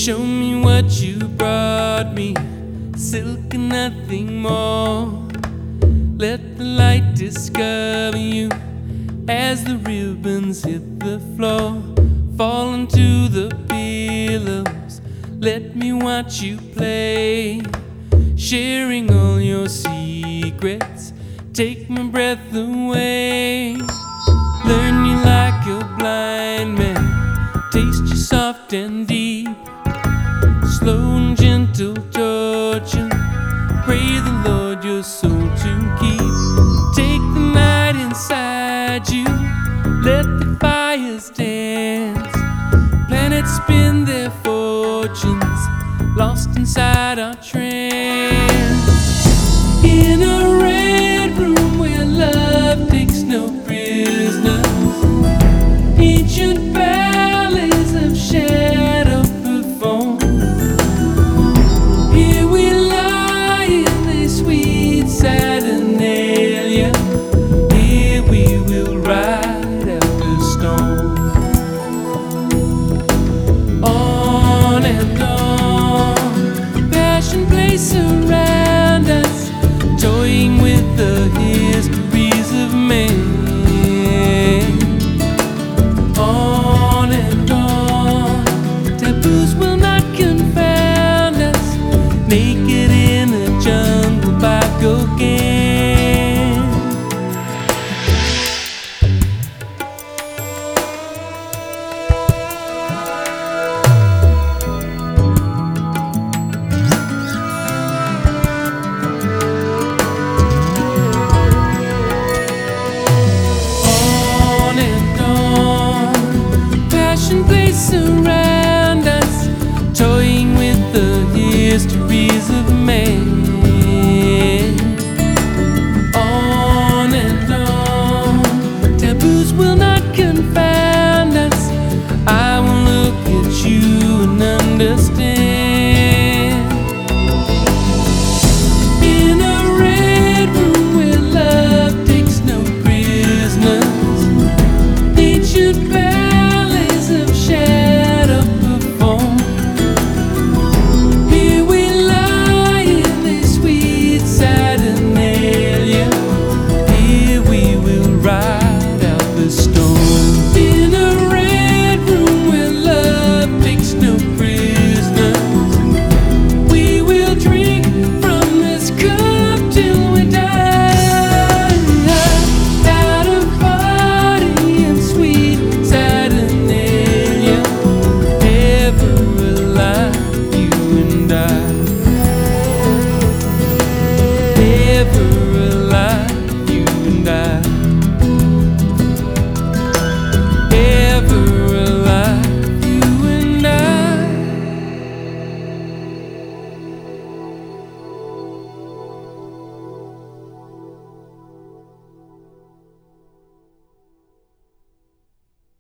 Show me what you brought me, silk and nothing more. Let the light discover you as the ribbons hit the floor. Fall into the pillows, let me watch you play, sharing all your secrets, take my breath away. Learn you like a blind man, taste you soft and deep, slow and gentle torture, pray the Lord your soul to keep. Take the night inside you, let the fires dance, planets spin their fortunes, lost inside our trance.